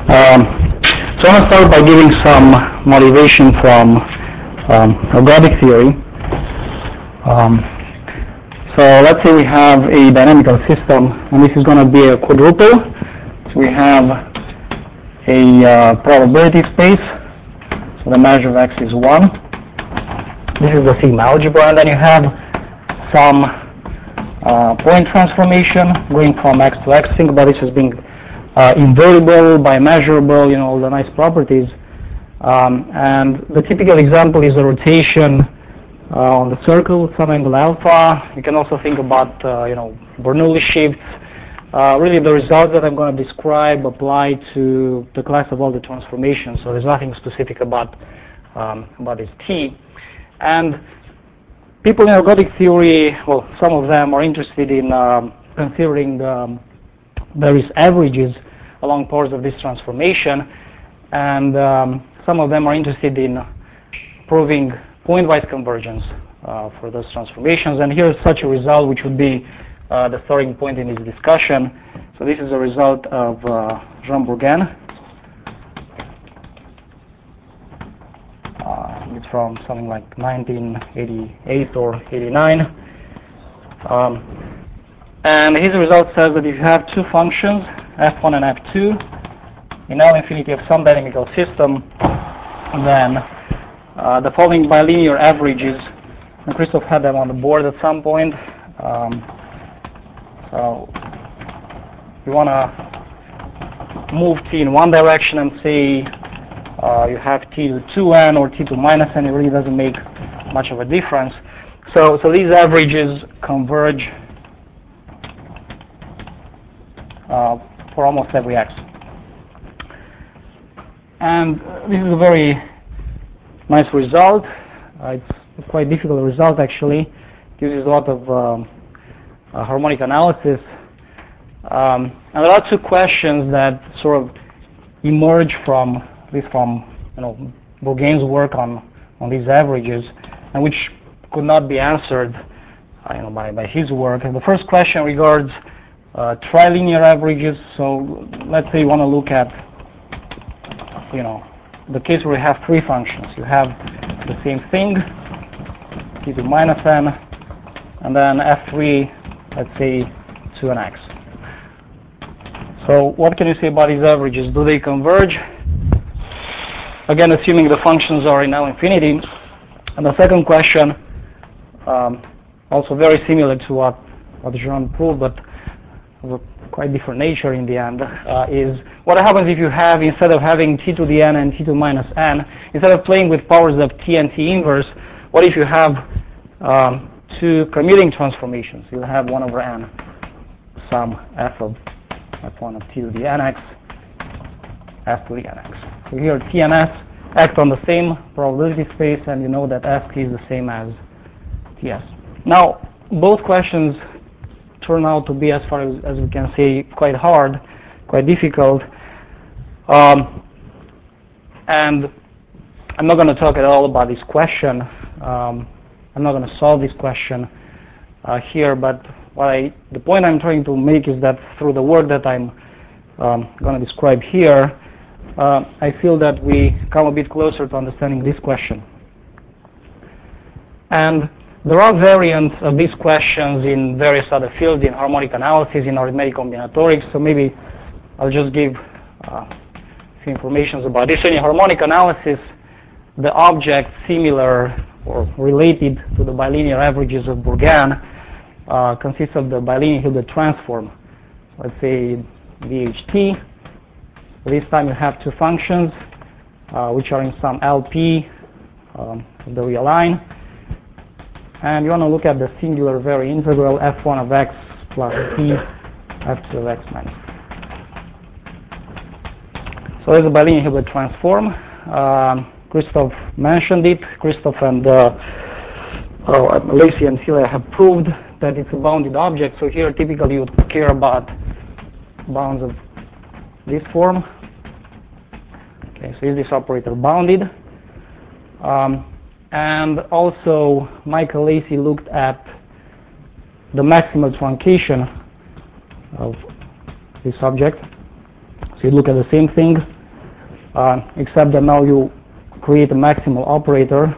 So I want to start by giving some motivation from ergodic theory. So let's say we have a dynamical system, and this is going to be a quadruple. So we have a probability space. So the measure of x is 1. This is the sigma algebra, and then you have some point transformation going from x to x. Think about this as being invertible, bimeasurable, all the nice properties. And the typical example is a rotation on the circle with some angle alpha. You can also think about, Bernoulli shifts. Really, the results that I'm going to describe apply to the class of all the transformations. So there's nothing specific about this T. And people in ergodic theory, well, some of them are interested in considering various averages along parts of this transformation, and some of them are interested in proving point-wise convergence for those transformations. And here's such a result, which would be the starting point in this discussion. So this is a result of Jean Bourgain. It's from something like 1988 or 89. And his result says that if you have two functions, f1 and f2, in L infinity of some dynamical system, then the following bilinear averages, and Christoph had them on the board at some point. So you want to move t in one direction and say you have t to 2n or t to minus n. It really doesn't make much of a difference. So these averages converge for almost every x. And this is a very nice result. It's a quite difficult result, actually. It uses a lot of harmonic analysis. And there are two questions that sort of emerge from Bourgain's work on these averages, and which could not be answered by his work. And the first question regards trilinear averages. So let's say you want to look at the case where you have three functions. You have the same thing, t to minus n, and then f3, let's say 2nx. So what can you say about these averages? Do they converge? Again, assuming the functions are in L infinity. And the second question, also very similar to what Jean proved, but of a quite different nature in the end, is what happens if you have, instead of having t to the n and t to minus n, instead of playing with powers of t and t inverse, what if you have two commuting transformations? You'll have 1 over n sum f of f1 of t to the nx, f to the nx. So here t and s act on the same probability space, and you know that ft is the same as ts. Now, both questions turn out to be, as far as we can say, quite hard, quite difficult. And I'm not going to talk at all about this question. I'm not going to solve this question here, but the point I'm trying to make is that through the work that I'm going to describe here, I feel that we come a bit closer to understanding this question. And there are variants of these questions in various other fields, in harmonic analysis, in arithmetic combinatorics. So maybe I'll just give a few information about this. In harmonic analysis, the object similar or related to the bilinear averages of Bourgain consists of the bilinear Hilbert transform. Let's say VHT. This time you have two functions which are in some LP of the real line. And you want to look at the singular very integral f1 of x plus t f2 of x minus. So there's a bilinear Hilbert transform. Christoph mentioned it. Christoph and Lacey and Celia have proved that it's a bounded object. So here typically you would care about bounds of this form. Okay, so is this operator bounded? And also, Michael Lacey looked at the maximal truncation of this object. So you look at the same thing, except that now you create a maximal operator,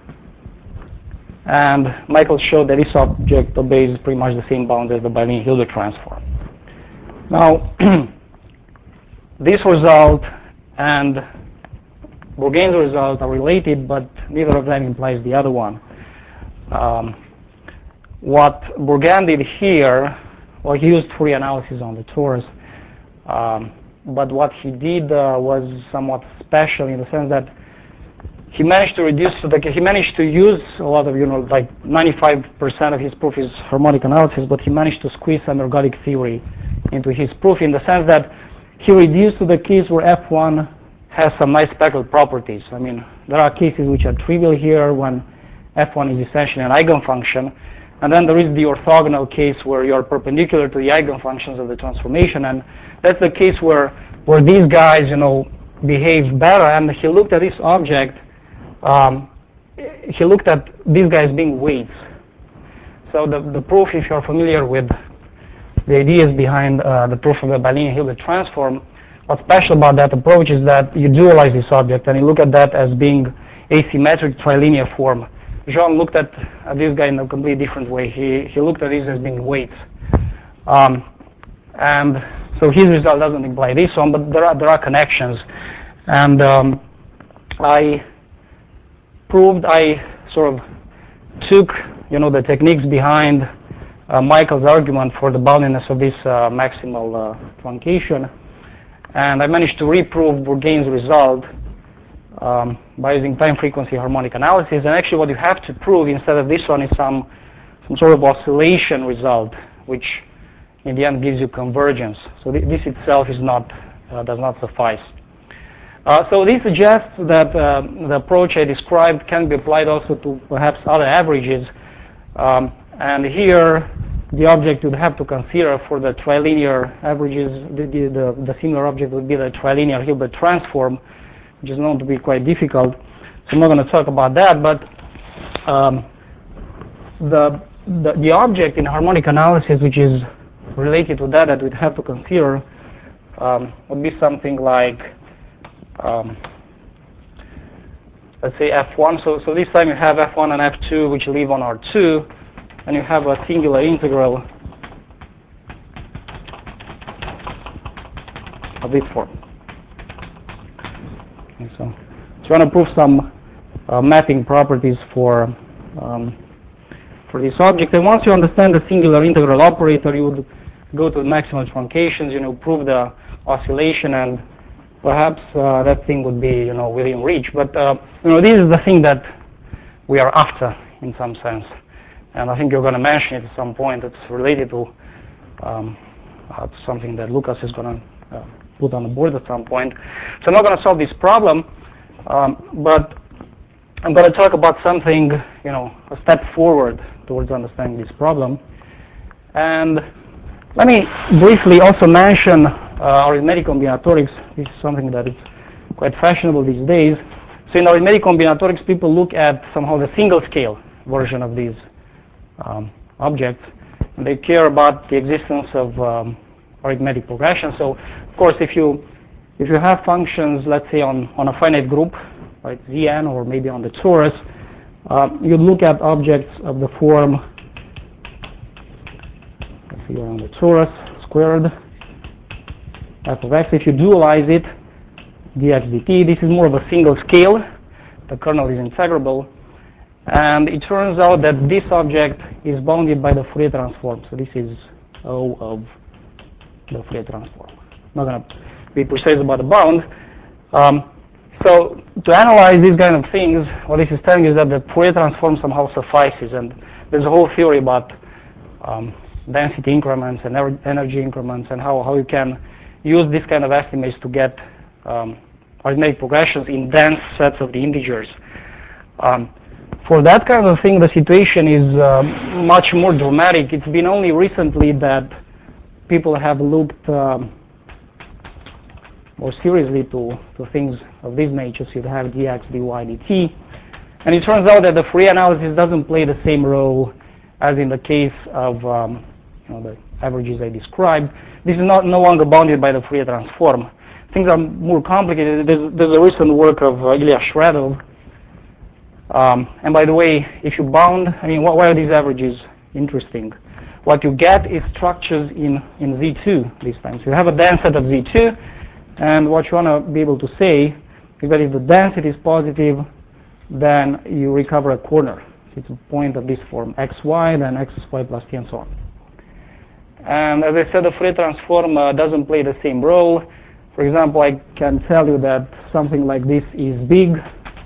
and Michael showed that this object obeys pretty much the same bounds as the bilinear Hilbert transform. Now, this result and Bourgain's result are related, but neither of them implies the other one. What Bourgain did here, well, he used Fourier analysis on the torus, but what he did was somewhat special in the sense that he managed to he managed to use a lot of, like 95% of his proof is harmonic analysis, but he managed to squeeze some ergodic theory into his proof in the sense that he reduced to the case where F1 has some nice spectral properties. I mean, there are cases which are trivial here when F1 is essentially an eigenfunction, and then there is the orthogonal case where you're perpendicular to the eigenfunctions of the transformation, and that's the case where these guys, behave better. And he looked at this object. He looked at these guys being weights. So the proof, if you're familiar with the ideas behind the proof of the bilinear Hilbert transform, what's special about that approach is that you dualize this object and you look at that as being asymmetric trilinear form. Jean looked at this guy in a completely different way. He looked at these as being weights. And so his result doesn't imply this one, but there are connections. And I sort of took the techniques behind Michael's argument for the boundedness of this maximal truncation, and I managed to reprove Bourgain's result by using time frequency harmonic analysis. And actually what you have to prove instead of this one is some sort of oscillation result, which in the end gives you convergence. So this itself is does not suffice. So this suggests that the approach I described can be applied also to perhaps other averages. And here, the object you'd have to consider for the trilinear averages, the similar object would be the trilinear Hilbert transform, which is known to be quite difficult. So I'm not going to talk about that, but the object in harmonic analysis, which is related to that we'd have to consider, would be something like, let's say F1. So this time you have F1 and F2, which live on R2, and you have a singular integral of this form. Okay, so you want to prove some mapping properties for this object. And once you understand the singular integral operator, you would go to the maximal truncations, prove the oscillation, and perhaps that thing would be, within reach. But this is the thing that we are after in some sense. And I think you're going to mention it at some point. It's related to something that Lucas is going to put on the board at some point. So I'm not going to solve this problem, but I'm going to talk about something, a step forward towards understanding this problem. And let me briefly also mention arithmetic combinatorics. This is something that is quite fashionable these days. So in arithmetic combinatorics, people look at somehow the single scale version of these objects, and they care about the existence of arithmetic progression. So of course, if you have functions, let's say on a finite group, like Zn, or maybe on the torus, you look at objects of the form, let's see, on the torus squared f of x. If you dualize it, dx dt, this is more of a single scale. The kernel is integrable. And it turns out that this object is bounded by the Fourier transform. So this is O of the Fourier transform. I'm not going to be precise about the bound. So to analyze these kind of things, what this is telling is that the Fourier transform somehow suffices. And there's a whole theory about density increments and energy increments and how you can use this kind of estimates to get arithmetic progressions in dense sets of the integers. For that kind of thing, the situation is much more dramatic. It's been only recently that people have looked more seriously to things of this nature. So you have dx, dy, dt. And it turns out that the Fourier analysis doesn't play the same role as in the case of the averages I described. This is no longer bounded by the Fourier transform. things are more complicated. There's a recent work of Ilya Shredov. And by the way, if you bound, I mean, why are these averages interesting? What you get is structures in Z2 this time. So you have a dense set of Z2, and what you want to be able to say is that if the density is positive, then you recover a corner. So it's a point of this form, xy, then xy plus t, and so on. And as I said, the Fourier transform doesn't play the same role. For example, I can tell you that something like this is big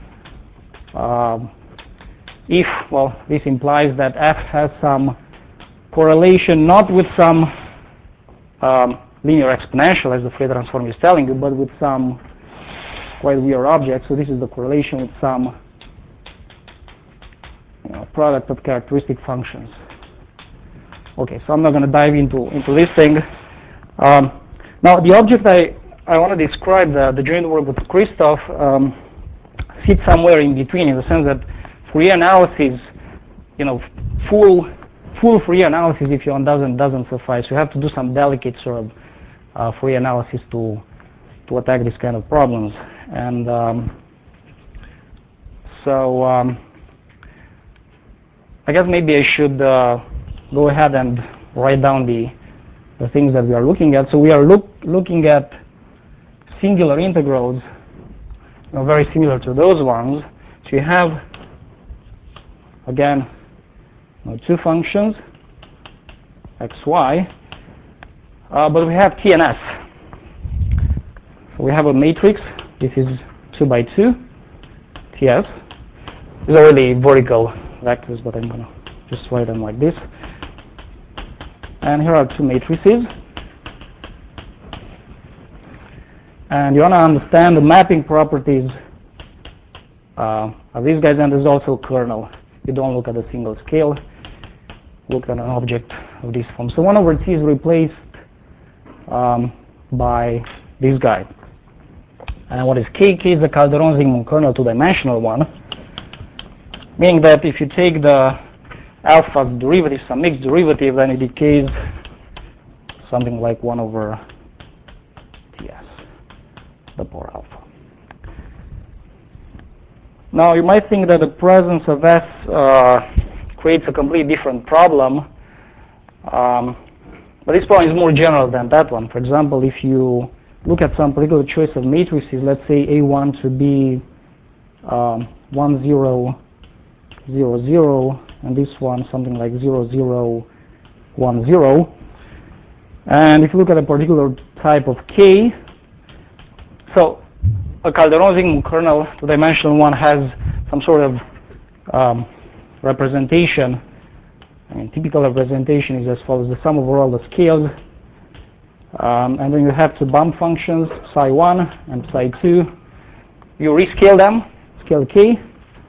if, well, this implies that f has some correlation not with some linear exponential, as the Fourier transform is telling you, but with some quite weird object. So this is the correlation with some product of characteristic functions. Okay, so I'm not going to dive into this thing. Now, the object I want to describe, the joint work with Christoph, sits somewhere in between, in the sense that Fourier analysis, full Fourier analysis, if you want, doesn't suffice. You have to do some delicate sort of Fourier analysis to attack these kind of problems. And so I guess maybe I should go ahead and write down the things that we are looking at. So we are looking at singular integrals, very similar to those ones. So you have, again, two functions, x, y, but we have t and s. So we have a matrix. This is 2 by 2, TS. These are really vertical vectors, but I'm going to just write them like this. And here are two matrices. And you want to understand the mapping properties of these guys, and there's also a kernel. You don't look at a single scale, look at an object of this form. So 1 over t is replaced by this guy. And what is k? K is the Calderon-Zygmund kernel, two-dimensional one, meaning that if you take the alpha derivative, some mixed derivative, then it decays something like 1 over ts, the power alpha. Now, you might think that the presence of S creates a completely different problem, but this problem is more general than that one. For example, if you look at some particular choice of matrices, let's say A1 to be 1, 0, 0, 0, and this one something like 0, 0, 1, 0. And if you look at a particular type of K, so a Calderon-Zygmund kernel, two-dimensional one, has some sort of representation. I mean, typical representation is as follows: the sum over all the scales, and then you have two bump functions, psi1 and psi2. You rescale them, scale k,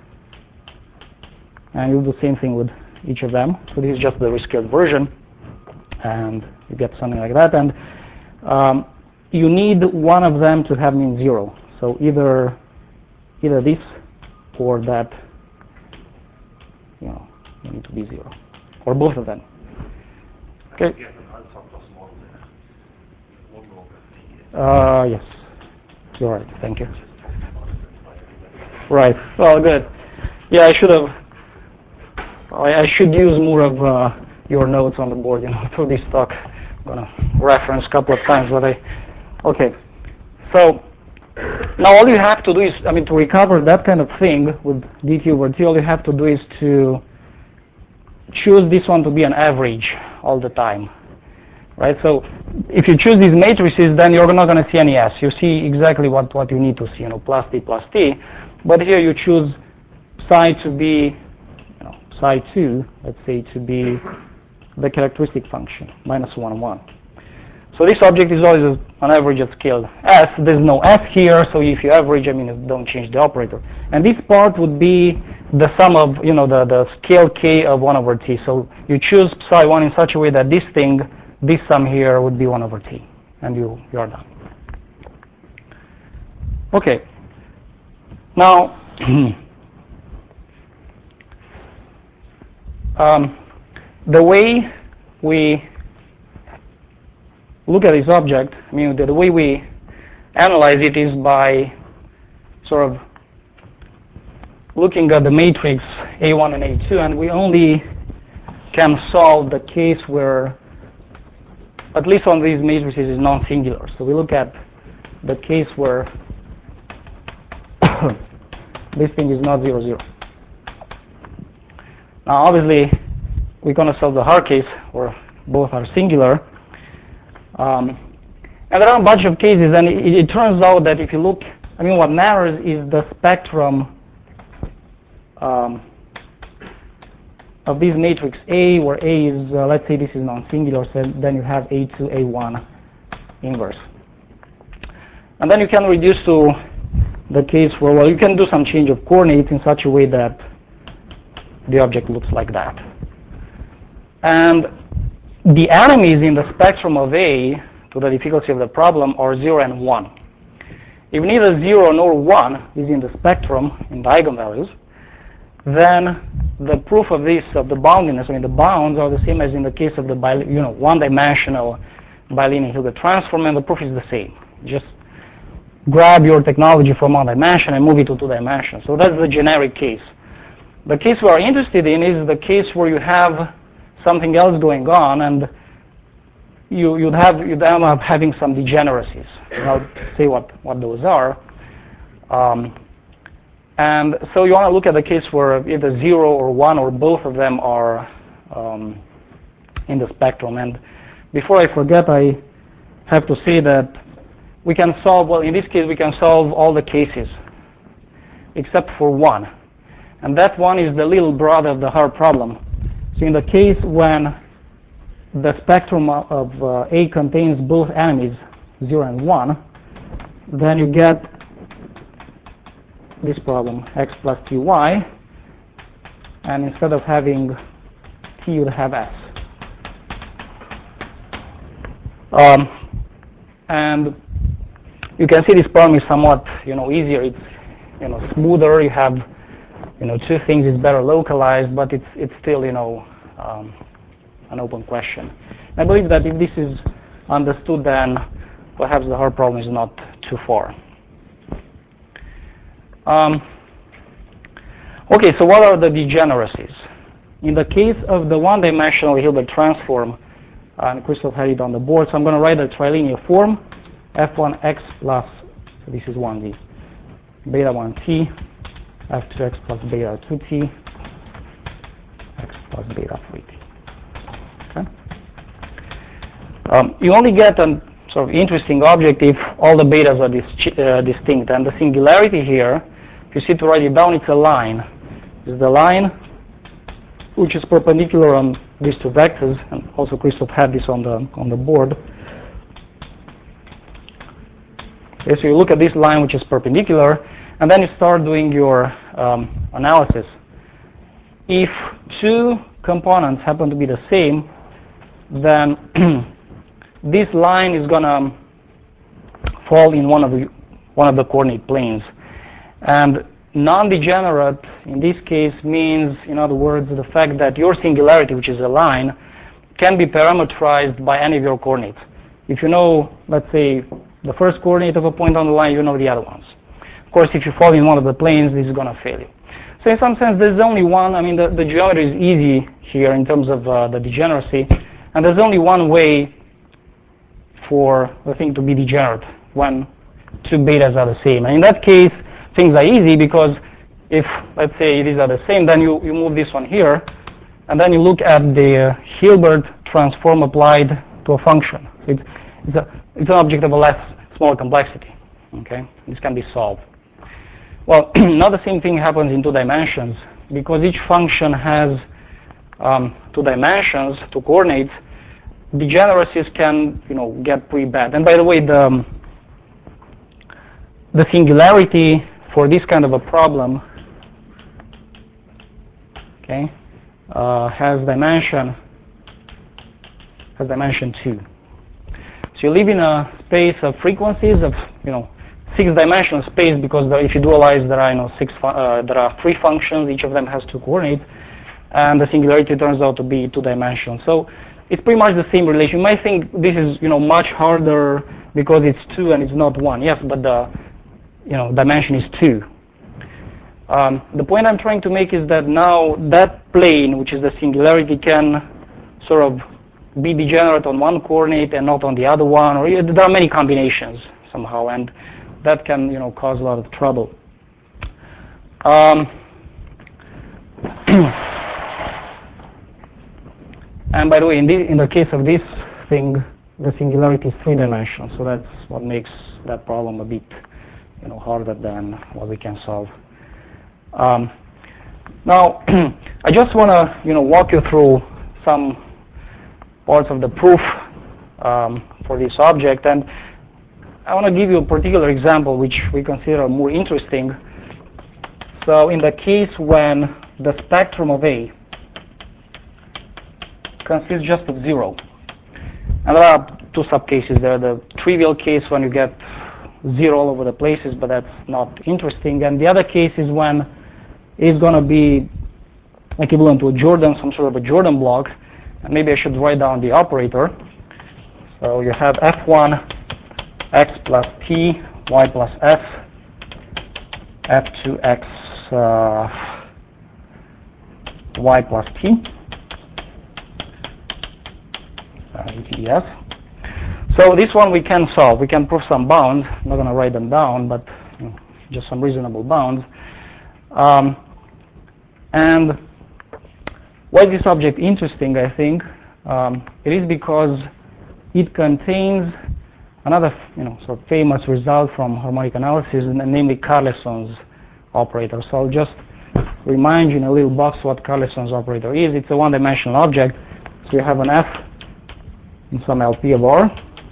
and you do the same thing with each of them. So this is just the rescaled version, and you get something like that. And you need one of them to have mean 0. So either this or that, you need to be 0, or both of them. Okay. Yes, you're right. Thank you. Right. Well, good. Yeah, I should use more of your notes on the board, through this talk. I'm gonna reference a couple of times, but okay. So now all you have to do is, to recover that kind of thing with dt over t, all you have to do is to choose this one to be an average all the time, right? So if you choose these matrices, then you're not going to see any s. You see exactly what you need to see, plus t. But here you choose psi to be, psi2, let's say, to be the characteristic function, minus 1, 1. So this object is always an average at scale s. There's no s here, so if you average, don't change the operator. And this part would be the sum of, the scale k of 1 over t. So you choose psi1 in such a way that this sum here would be 1 over t, and you are done. Okay. Now, the way we look at this object, the way we analyze it is by sort of looking at the matrix A1 and A2, and we only can solve the case where at least one of these matrices is non-singular. So we look at the case where this thing is not 0, 0. Now obviously we're going to solve the hard case where both are singular. And there are a bunch of cases, and it turns out that if you look, I mean, what matters is the spectrum of this matrix A, where A is, let's say this is non-singular, so then you have A2, A1 inverse. And then you can reduce to the case where, well, you can do some change of coordinates in such a way that the object looks like that. And the enemies in the spectrum of A to the difficulty of the problem are 0 and 1. If neither 0 nor 1 is in the spectrum in the eigenvalues, then the proof of this, of the boundiness, I mean the bounds are the same as in the case of the one-dimensional bilinear Hilbert transform, and the proof is the same. Just grab your technology from one dimension and move it to two dimensions. So that's the generic case. The case we are interested in is the case where you have something else going on, and you'd end up having some degeneracies. I'll say what those are. And so you want to look at the case where either 0 or 1 or both of them are in the spectrum. And before I forget, I have to say that we can solve, well, in this case, we can solve all the cases except for one. And that one is the little brother of the hard problem. So in the case when the spectrum of A contains both enemies, 0 and 1, then you get this problem, x plus ty, and instead of having t, you'd have s. And you can see this problem is somewhat, easier. It's, smoother. You have, two things. It's better localized, but it's still, an open question. I believe that if this is understood, then perhaps the hard problem is not too far. Okay, so what are the degeneracies? In the case of the one-dimensional Hilbert transform, and Christoph had it on the board, so I'm going to write a trilinear form, f1x plus, so this is 1d, beta 1t, f2x plus beta 2t, x plus beta 3t. Okay? You only get a sort of interesting object if all the betas are distinct, and the singularity here, if you see to write it down, it's a line. It's the line which is perpendicular on these two vectors, and also Christoph had this on the board. Okay, so you look at this line which is perpendicular, and then you start doing your analysis. If two components happen to be the same, then this line is going to fall in one of the coordinate planes. And non-degenerate in this case means, in other words, the fact that your singularity, which is a line, can be parameterized by any of your coordinates. If you know, let's say, the first coordinate of a point on the line, you know the other ones. Of course, if you fall in one of the planes, this is going to fail you. So in some sense, there's only one, the geometry is easy here in terms of the degeneracy, and there's only one way for the thing to be degenerate, when two betas are the same. And in that case, things are easy, because if, let's say, these are the same, then you move this one here, and then you look at the Hilbert transform applied to a function. It's an object of a smaller complexity. Okay, this can be solved. Well, now the same thing happens in two dimensions, because each function has two dimensions, two coordinates. Degeneracies can, get pretty bad. And by the way, the singularity for this kind of a problem, okay, has dimension 2. So you live in a space of frequencies of, 6-dimensional space, because if you dualize, there are there are 3 functions. Each of them has 2 coordinates, and the singularity turns out to be 2-dimensional. So it's pretty much the same relation. You might think this is, much harder because it's 2 and it's not 1. Yes, but the dimension is 2. The point I'm trying to make is that now that plane, which is the singularity, can sort of be degenerate on one coordinate and not on the other one, or there are many combinations somehow, and that can cause a lot of trouble. And by the way, in the case of this thing, the singularity is 3-dimensional, so that's what makes that problem a bit harder than what we can solve. Now, I just want to walk you through some parts of the proof for this object, and I want to give you a particular example which we consider more interesting. So in the case when the spectrum of A consists just of 0, and there are two subcases there. The trivial case when you get 0 all over the places, but that's not interesting, and the other case is when it's going to be equivalent to a Jordan, some sort of a Jordan block, and maybe I should write down the operator. So you have F1 x plus t, y plus f, F2x y plus t, ETS. So this one we can solve. We can prove some bounds. I'm not going to write them down, but just some reasonable bounds. And why is this object interesting, I think? It is because it contains another sort of famous result from harmonic analysis, namely Carlesson's operator. So I'll just remind you in a little box what Carlesson's operator is. It's a one-dimensional object. So you have an f in some LP of R,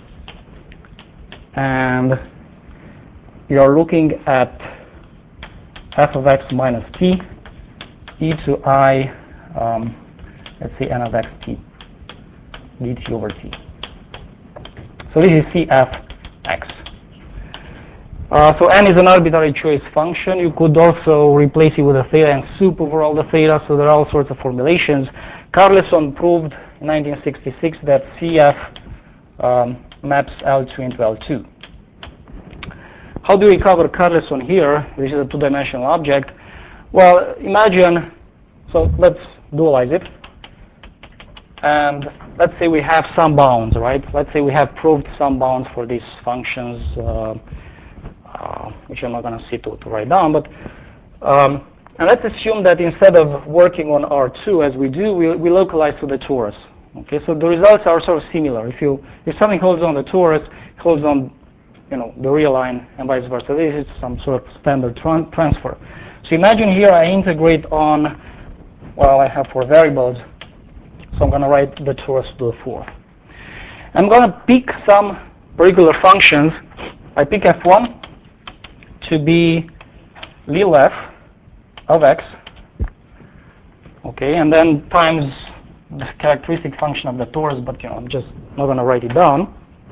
and you're looking at f of x minus t e to I, let's say n of x t, dt over t. So this is Cfx. So n is an arbitrary choice function. You could also replace it with a theta and soup over all the theta, so there are all sorts of formulations. Carlesson proved in 1966 that Cf maps L2 into L2. How do we recover Carlesson here? This is a two-dimensional object. Well, imagine, so let's dualize it. And let's say we have some bounds, right? Let's say we have proved some bounds for these functions, which I'm not going to sit to write down. But and let's assume that instead of working on R2 as we do, we localize to the torus. Okay, so the results are sort of similar. If something holds on the torus, it holds on the real line, and vice versa. This is some sort of standard transfer. So imagine here I integrate on, well, I have 4 variables. So I'm going to write the torus to the 4th. I'm going to pick some particular functions. I pick f1 to be lil f of x, okay, and then times the characteristic function of the torus, but I'm just not going to write it down.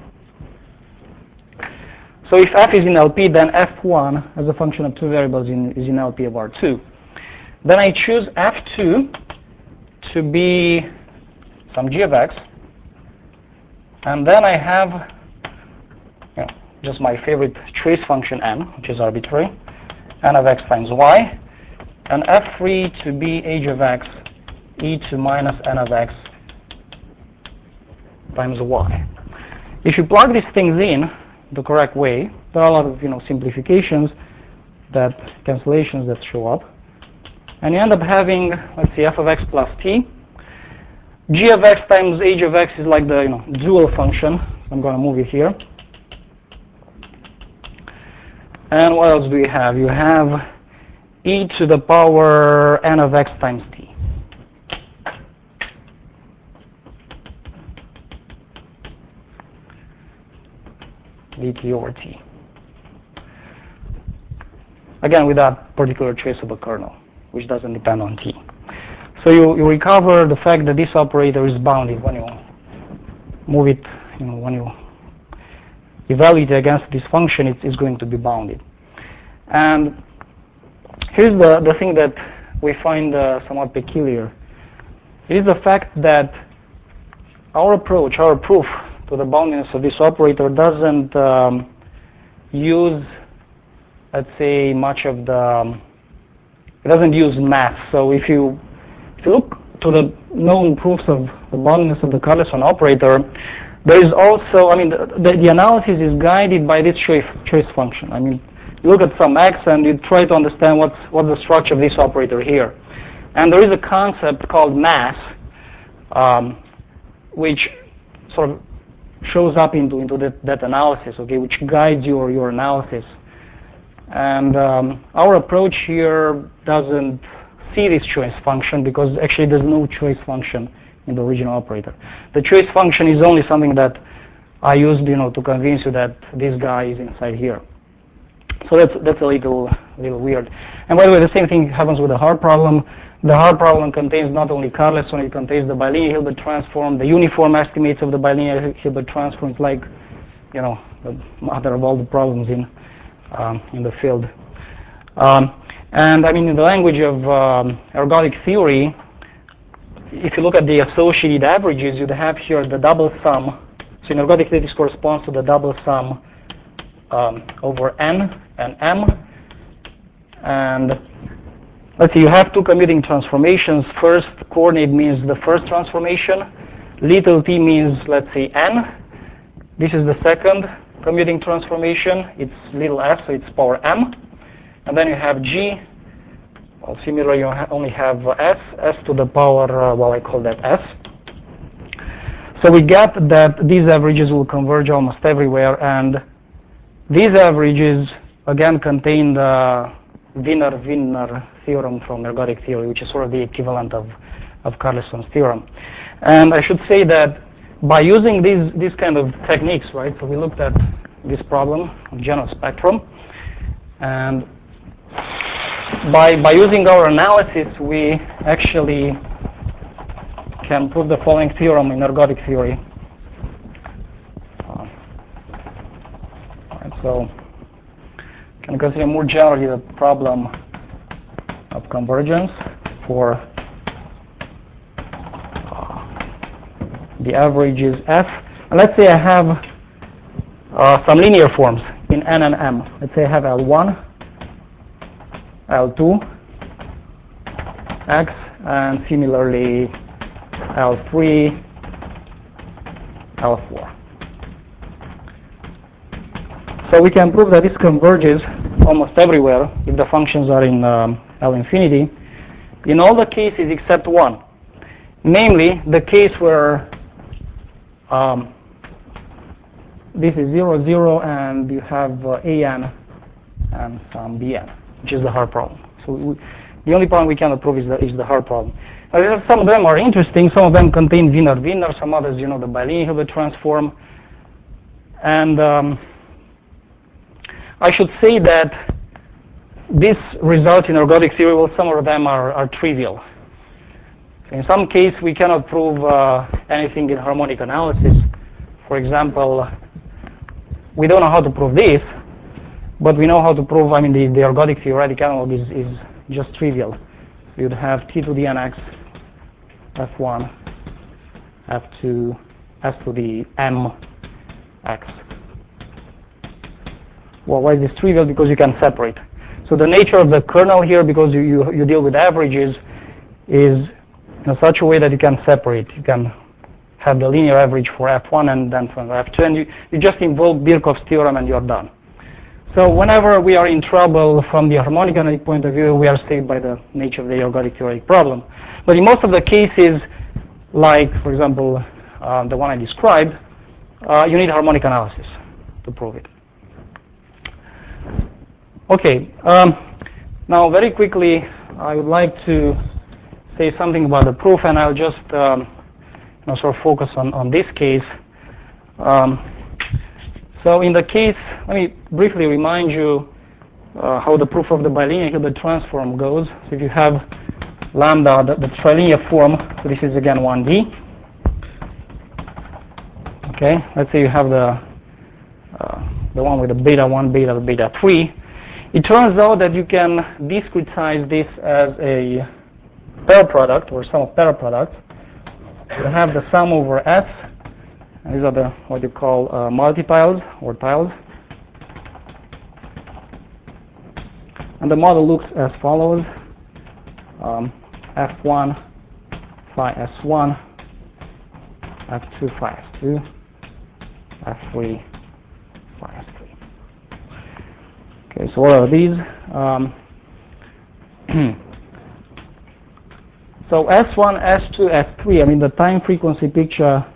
So if f is in LP, then f1 as a function of 2 variables is in LP of R2. Then I choose f2 to be some g of x, and then I have just my favorite trace function n, which is arbitrary, n of x times y, and f3 to be h of x e to minus n of x times y. If you plug these things in the correct way, there are a lot of simplifications, cancellations that show up, and you end up having, let's see, f of x plus t. G of x times h of x is like the dual function. I'm going to move it here. And what else do you have? You have e to the power n of x times t. dt over t. Again, with that particular traceable kernel, which doesn't depend on t. So you recover the fact that this operator is bounded when you move it, when you evaluate it against this function, it's going to be bounded. And here's the thing that we find somewhat peculiar. It is the fact that our approach, our proof to the boundiness of this operator doesn't use, let's say, much of the, it doesn't use math. So if you look to the known proofs of the boundiness of the Carlson operator, there is also, I mean, the analysis is guided by this choice function. I mean, you look at some x and you try to understand what's the structure of this operator here. And there is a concept called mass, which sort of shows up into that analysis, okay, which guides your analysis. And our approach here doesn't see this choice function because actually there's no choice function in the original operator. The choice function is only something that I used, to convince you that this guy is inside here. So that's a little weird. And by the way, the same thing happens with the Haar problem. The Haar problem contains not only Carlson, it contains the bilinear Hilbert transform, the uniform estimates of the bilinear Hilbert transform. It's like, the mother of all the problems in the field. And I mean, in the language of ergodic theory, if you look at the associated averages, you'd have here the double sum. So in ergodic theory, this corresponds to the double sum over n and m. And let's see, you have two commuting transformations. First coordinate means the first transformation. Little t means, let's say, n. This is the second commuting transformation. It's little s, so it's power m. And then you have g. Well, similarly, you only have s to the power, well, I call that s. So we get that these averages will converge almost everywhere, and these averages, again, contain the Wiener theorem from ergodic theory, which is sort of the equivalent of Carlson's theorem. And I should say that by using these kind of techniques, right, so we looked at this problem of general spectrum, and by using our analysis, we actually can prove the following theorem in ergodic theory. So can consider more generally the problem of convergence for the average is f. And let's say I have some linear forms in n and m. Let's say I have L1, L2, x, and similarly L3, L4. So we can prove that this converges almost everywhere if the functions are in L infinity, in all the cases except one, namely the case where this is 0, 0, and you have an and some bn, which is the Haar problem. So the only problem we cannot prove is the Haar problem. Some of them are interesting. Some of them contain Wiener, some others, the bilinear Hilbert transform. And I should say that this results in ergodic theory. Well, some of them are trivial. In some case, we cannot prove anything in harmonic analysis. For example, we don't know how to prove this, but we know how to prove, I mean, the ergodic theoretic analog is just trivial. You'd have t to the nx, f1, f2, s to the mx. Well, why is this trivial? Because you can separate. So the nature of the kernel here, because you deal with averages, is in such a way that you can separate. You can have the linear average for f1 and then for f2, and you just invoke Birkhoff's theorem and you're done. So whenever we are in trouble from the harmonic analytic point of view, we are saved by the nature of the ergodic theoretic problem. But in most of the cases, like, for example, the one I described, you need harmonic analysis to prove it. Okay, now very quickly, I would like to say something about the proof, and I'll just sort of focus on this case. So in the case, let me briefly remind you how the proof of the bilinear Hilbert transform goes. So if you have lambda, the trilinear form, so this is again 1D. Okay, let's say you have the one with the beta 1, beta 3. It turns out that you can discretize this as a pair product or sum of pair products. You have the sum over S And these are the what you call multi-tiles or tiles. And the model looks as follows. F1, phi S1, F2, phi S2, F3, phi S3. Okay, so what are these? So S1, S2, S3, I mean the time frequency picture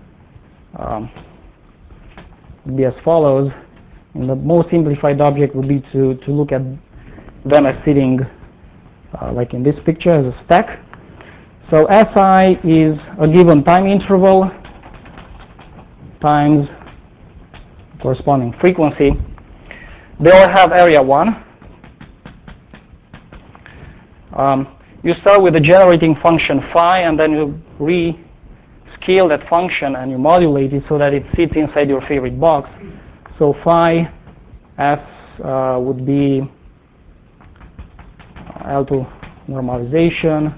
would be as follows. And the most simplified object would be to look at them as sitting like in this picture as a stack. So Si is a given time interval times corresponding frequency. They all have area 1. You start with the generating function phi, and then you rescale that function and you modulate it so that it sits inside your favorite box. So phi S would be L2 normalization,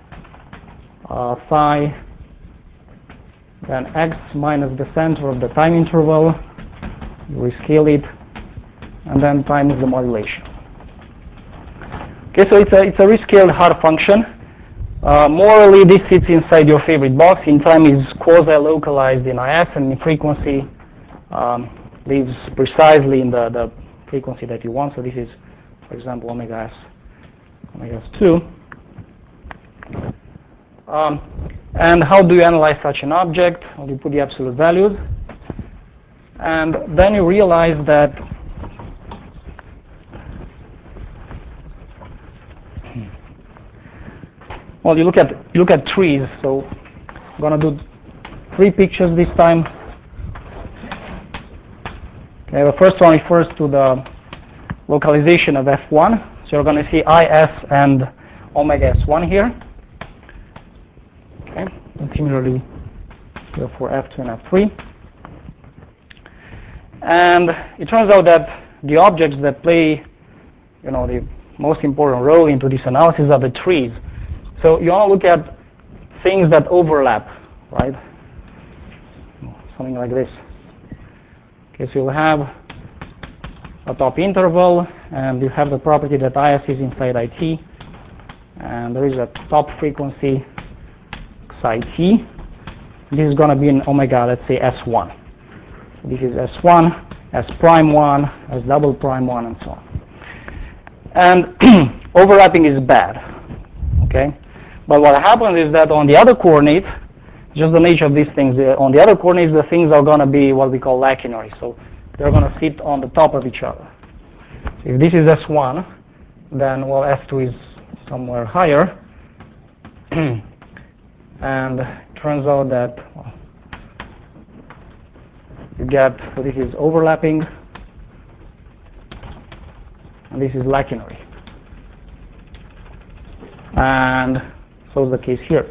phi, then x minus the center of the time interval, you rescale it, and then times the modulation. Okay, so it's a rescaled hard function. Morally, this sits inside your favorite box. In time is quasi-localized in IS, and in frequency lives precisely in the frequency that you want. So this is, for example, omega S2. And how do you analyze such an object? Well, you put the absolute values, and then you realize that well, you look at trees. So I'm going to do 3 pictures this time. Okay, the first one refers to the localization of F1. So you're going to see IS and omega S1 here. Okay, and similarly for F2 and F3. And it turns out that the objects that play, the most important role into this analysis are the trees. So you want to look at things that overlap, right? Something like this. Okay, so you'll have a top interval, and you have the property that IS is inside IT, and there is a top frequency psi t. This is going to be in omega, let's say S1. So this is S1, S prime 1, S double prime 1, and so on. And overlapping is bad, okay? But what happens is that on the other coordinates, just the nature of these things, on the other coordinates, the things are going to be what we call lacunary. So they're going to sit on the top of each other. So if this is S1, then, well, S2 is somewhere higher. And it turns out that you get, so this is overlapping, and this is lacunary. And so is the case here.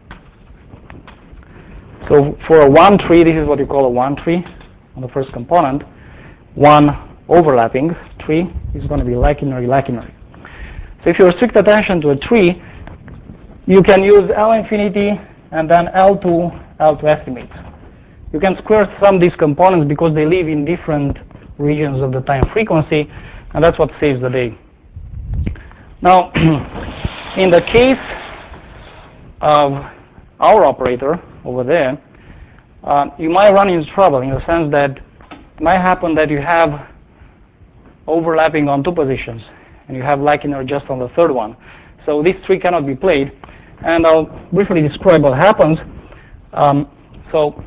So for a 1 tree, this is what you call a 1 tree on the first component. 1 overlapping tree is going to be lacunary. So if you restrict attention to a tree, you can use L infinity and then L2 estimates. You can square sum these components because they live in different regions of the time frequency, and that's what saves the day. Now, in the case of our operator over there, you might run into trouble in the sense that it might happen that you have overlapping on 2 positions, and you have lacunary just on the 3rd one. So this tree cannot be played, and I'll briefly describe what happens. So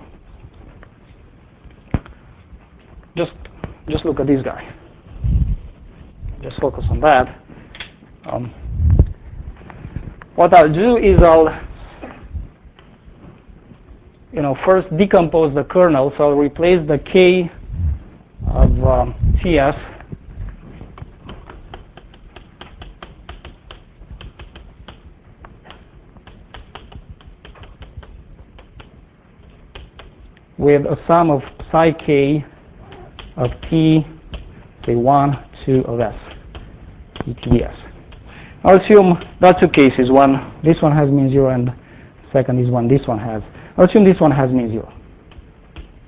just look at this guy. Just focus on that. What I'll do is I'll first decompose the kernel. So I'll replace the K of TS with a sum of psi K of T, say 1, 2 of S, ETS. I'll assume there are 2 cases. One, this one has mean 0, and second is one this one has. I'll assume this one has mean 0.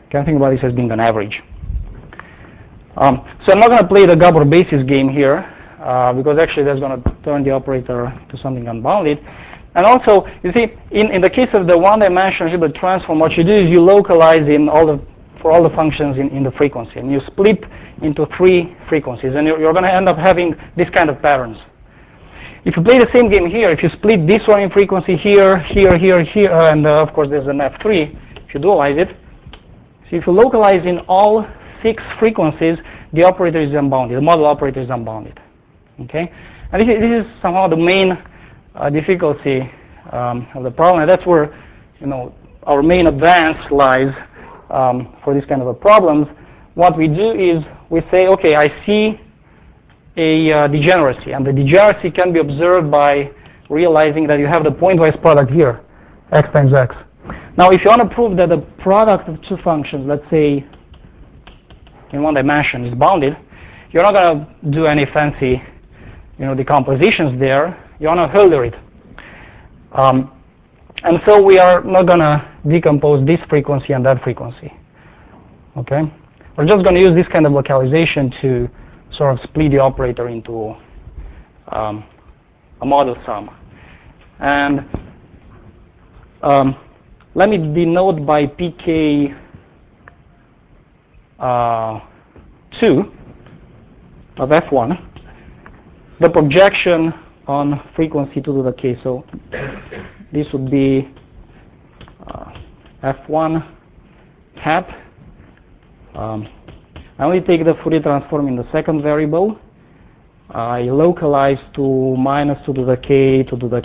Can think about this as being an average. So I'm not going to play the Gabor basis game here, because actually that's going to turn the operator to something unbounded. And also, you see, in the case of the one-dimensional Hilbert transform, what you do is you localize for all the functions in the frequency, and you split into 3 frequencies, and you're going to end up having this kind of patterns. If you play the same game here, if you split this one in frequency here, here, here, here, and of course there's an F3, if you dualize it, so if you localize in all 6 frequencies, the operator is unbounded, the model operator is unbounded. Okay? And this is somehow the main difficulty of the problem, and that's where our main advance lies for this kind of a problems. What we do is we say, okay, I see a degeneracy, and the degeneracy can be observed by realizing that you have the pointwise product here, x times x. Now, if you want to prove that the product of 2 functions, let's say in one dimension, is bounded, you're not going to do any fancy, decompositions there. You want to Hölder it. And so we are not going to decompose this frequency and that frequency. Okay? We're just going to use this kind of localization to sort of split the operator into a model sum. And let me denote by pk 2 of f1 the projection on frequency 2 to the k. So this would be f1 hat. I only take the Fourier transform in the second variable. I localize to minus 2 to the k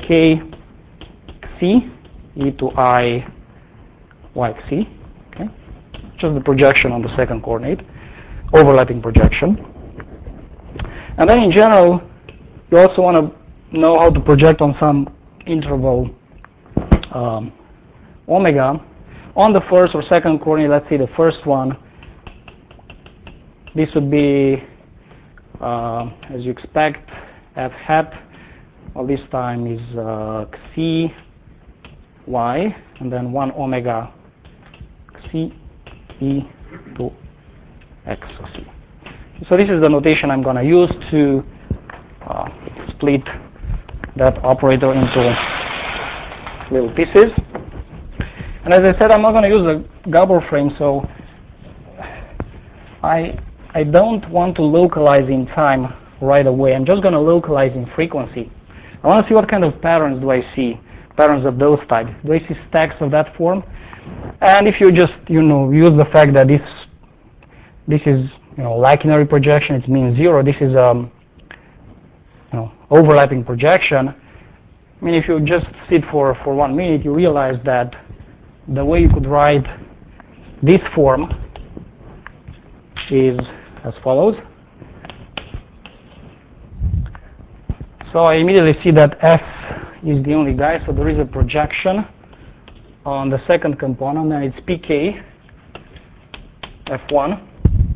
c e to I y c. Okay, just the projection on the second coordinate, overlapping projection. And then in general, you also want to know how to project on some interval omega on the first or second coordinate. Let's say the first one. This would be, as you expect, f hat. Well, this time is c y, and then 1 omega c e to x c. So this is the notation I'm going to use to split that operator into little pieces. And as I said, I'm not going to use the Gabor frame, so I don't want to localize in time right away. I'm just going to localize in frequency. I want to see what kind of patterns do I see, patterns of those types. Do I see stacks of that form? And if you just use the fact that this is Lachenary projection, it means 0. This is overlapping projection. I mean, if you just sit for 1 minute, you realize that the way you could write this form is as follows. So I immediately see that F is the only guy, so there is a projection on the second component, and it's pk F1.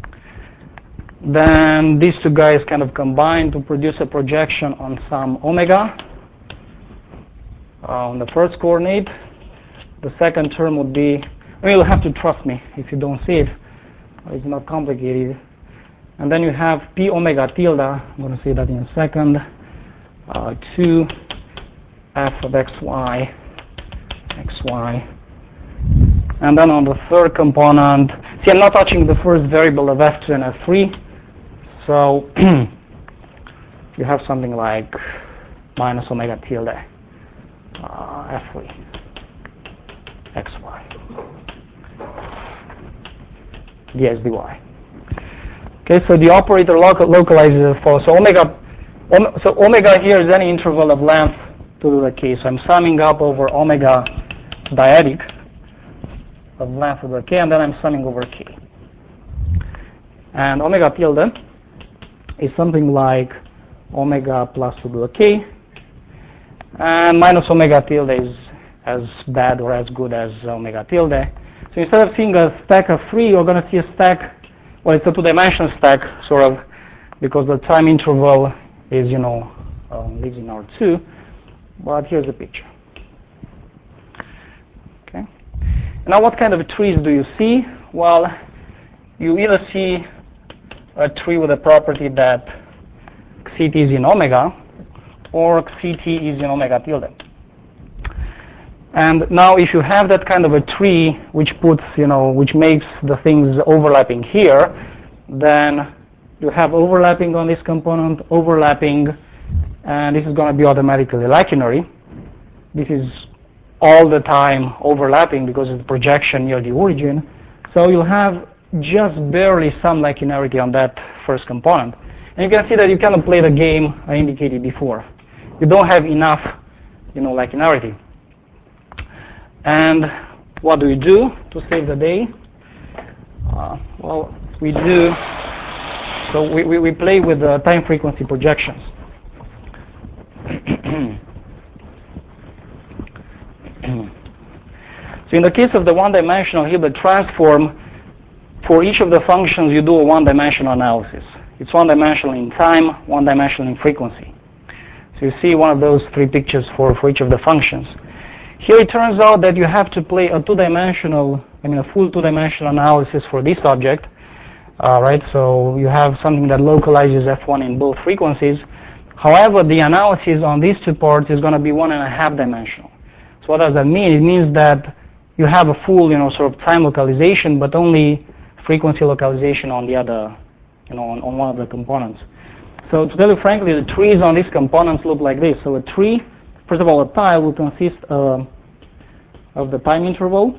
Then these 2 guys kind of combine to produce a projection on some omega on the first coordinate. The second term would be, you'll have to trust me if you don't see it. It's not complicated. And then you have p omega tilde, I'm going to say that in a second, 2 f of xy, and then on the third component, see, I'm not touching the first variable of f2 and f3, so you have something like minus omega tilde f3 xy ds dy. Okay, so the operator localizes as follows. So omega here is any interval of length to the k. So I'm summing up over omega dyadic of length over k, and then I'm summing over k. And omega tilde is something like omega plus 2 to the k, and minus omega tilde is as bad or as good as omega tilde. So instead of seeing a stack of 3, you're going to see a stack, well, it's a 2-dimensional stack, sort of, because the time interval is, lives in R2. But here's the picture. Okay. Now, what kind of trees do you see? Well, you either see a tree with a property that ct is in omega, or ct is in omega tilde. And now if you have that kind of a tree which puts, which makes the things overlapping here, then you have overlapping on this component, overlapping, and this is going to be automatically lacunary. This is all the time overlapping because it's projection near the origin. So you'll have just barely some lacunarity on that first component. And you can see that you cannot play the game I indicated before. You don't have enough, lacunarity. And what do we do to save the day? Well, we do. So we play with the time frequency projections. So in the case of the one-dimensional Hilbert transform, for each of the functions you do a one-dimensional analysis. It's one-dimensional in time, one-dimensional in frequency. So you see one of those three pictures for each of the functions. Here it turns out that you have to play a two-dimensional, a full two-dimensional analysis for this object. Right, so you have something that localizes F1 in both frequencies. However, the analysis on these two parts is going to be 1.5 dimensional. So what does that mean? It means that you have a full, sort of time localization, but only frequency localization on the other, on one of the components. So to tell you frankly, the trees on these components look like this. So a tree, first of all, a tile will consist of the time interval.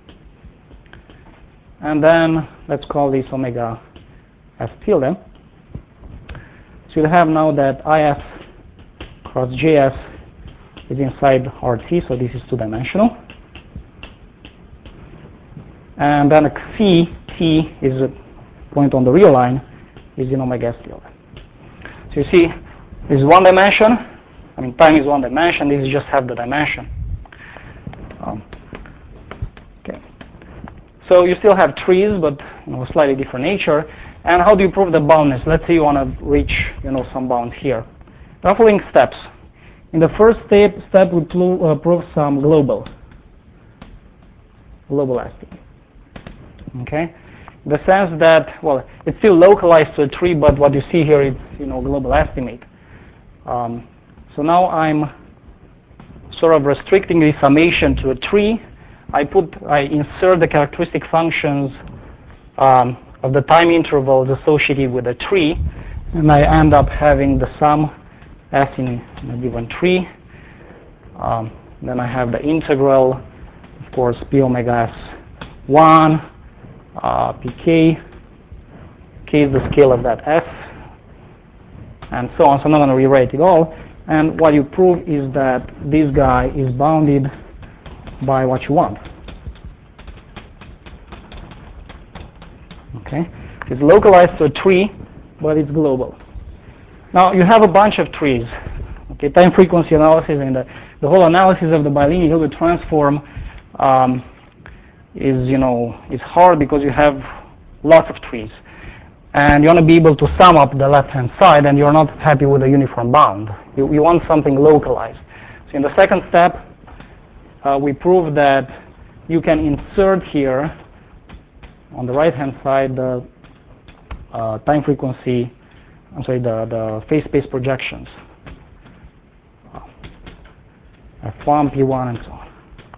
And then let's call this omega s tilde. So you'll have now that IS cross JS is inside RT, so this is two-dimensional. And then a CT is a point on the real line, is in omega s tilde. So you see, this is one dimension. Time is one dimension. This is just half the dimension. Okay. So you still have trees, but slightly different nature. And how do you prove the boundness? Let's say you want to reach, some bounds here. There are following steps. In the first step we prove some global estimate. Okay, in the sense that, well, it's still localized to a tree, but what you see here is, global estimate. So now I'm sort of restricting the summation to a tree. I insert the characteristic functions of the time intervals associated with a tree, and I end up having the sum s in a given tree. Then I have the integral, of course, p omega s1, pk, k is the scale of that s, and so on. So I'm not going to rewrite it all. And what you prove is that this guy is bounded by what you want. Okay, it's localized to a tree, but it's global. Now you have a bunch of trees. Okay, time frequency analysis and the whole analysis of the bilinear Hilbert transform is hard because you have lots of trees, and you want to be able to sum up the left-hand side, and you're not happy with a uniform bound. You want something localized. So in the second step, we prove that you can insert here on the right-hand side the time frequency, the phase space projections, F1, P1, and so on.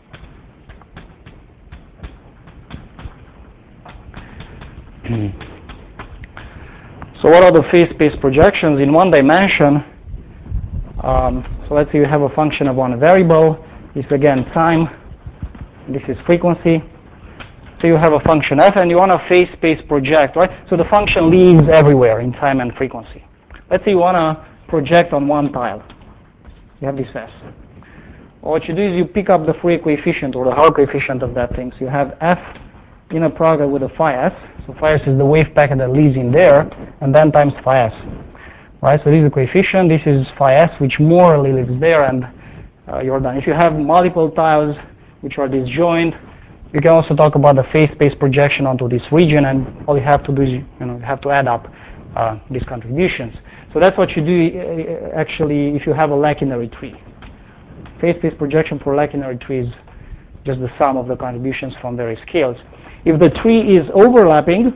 So what are the phase space projections in one dimension? So let's say you have a function of one variable. This is again time. This is frequency. So you have a function f, and you want to phase space project, right? So the function lives everywhere in time and frequency. Let's say you want to project on one tile. You have this s. What you do is you pick up the Fourier coefficient or the Hauer coefficient of that thing. So you have f in a product with a phi s. So phi s is the wave packet that lives in there, and then times phi s. Right? So this is the coefficient. This is phi s, which morally lives there, and you're done. If you have multiple tiles which are disjoint, you can also talk about the phase space projection onto this region, and all you have to do is you have to add up these contributions. So that's what you do actually if you have a lacunary tree. Phase space projection for lacunary tree is just the sum of the contributions from various scales. If the tree is overlapping,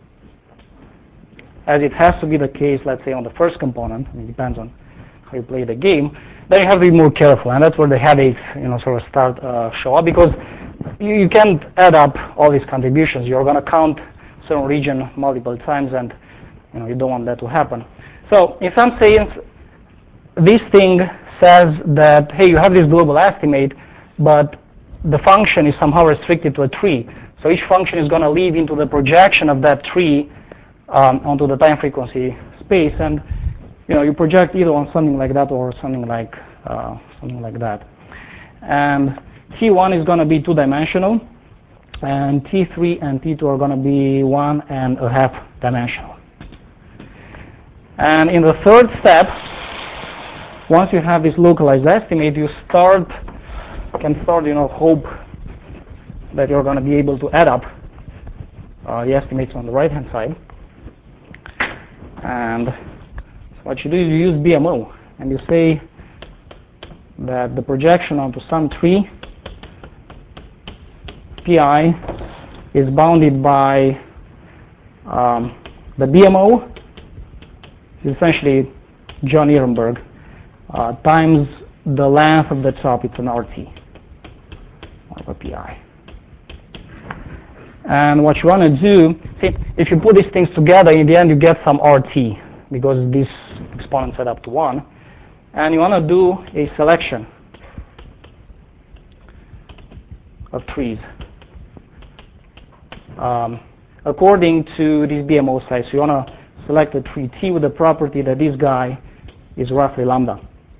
as it has to be the case, let's say on the first component, it depends on how you play the game, then you have to be more careful, and that's where the headaches, sort of start show up, because you can't add up all these contributions. You're going to count certain region multiple times, and you don't want that to happen. So in some sense, this thing says that, hey, you have this global estimate, but the function is somehow restricted to a tree. So each function is going to live into the projection of that tree onto the time frequency space, and you project either on something like that or something like that. And T1 is going to be two-dimensional, and T3 and T2 are going to be 1.5 dimensional. And in the third step, once you have this localized estimate, you can start hope that you're going to be able to add up the estimates on the right-hand side. And what you do is you use BMO, and you say that the projection onto some tree Pi is bounded by the BMO, is essentially John Ehrenberg, times the length of the top. It's an RT, over Pi. And what you want to do, see, if you put these things together, in the end you get some RT, because these exponents add up to 1. And you want to do a selection of trees according to this BMO size. So you want to select a tree T with the property that this guy is roughly lambda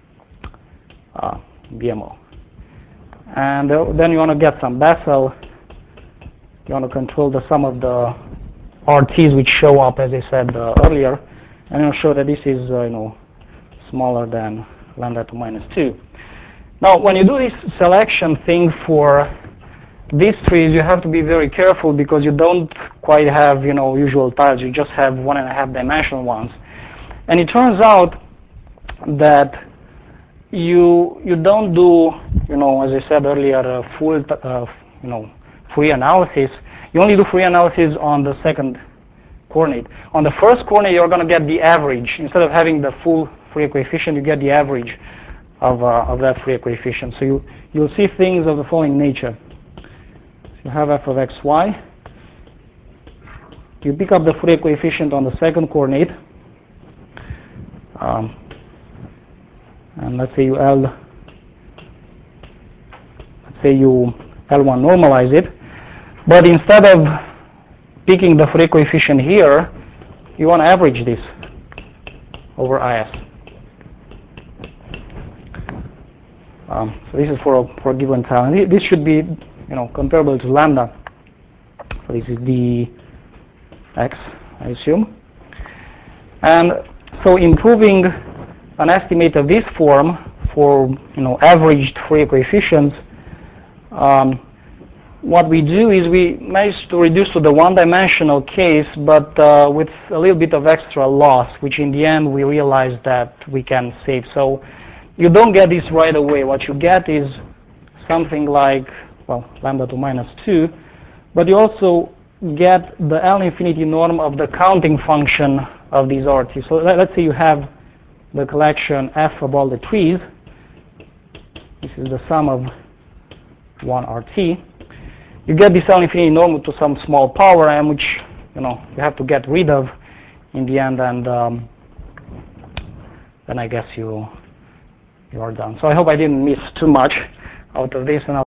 BMO. And then you want to get some Bessel. You want to control the sum of the RTs which show up, as I said earlier, and you'll show that this is smaller than lambda to minus 2. Now, when you do this selection thing for these trees, you have to be very careful, because you don't quite have usual tiles. You just have 1.5 dimensional ones, and it turns out that you don't do as I said earlier, a full Fourier analysis. You only do Fourier analysis on the second coordinate. On the first coordinate, you're going to get the average. Instead of having the full Fourier coefficient, you get the average of that Fourier coefficient. So you'll see things of the following nature. You have f of x, y. You pick up the Fourier coefficient on the second coordinate, and let's say you L1 normalize it, but instead of picking the Fourier coefficient here, you want to average this over IS. So this is for a given tile, and this should be comparable to lambda. So this is the x, I assume. And so improving an estimate of this form for averaged Fourier coefficients, what we do is we manage to reduce to the one-dimensional case, but with a little bit of extra loss, which in the end we realize that we can save. So you don't get this right away. What you get is something like, well, lambda to minus 2, but you also get the L infinity norm of the counting function of these RTs. So let's say you have the collection F of all the trees. This is the sum of 1 RT. You get this L infinity norm to some small power m, which you have to get rid of in the end, and then I guess you are done. So I hope I didn't miss too much out of this, and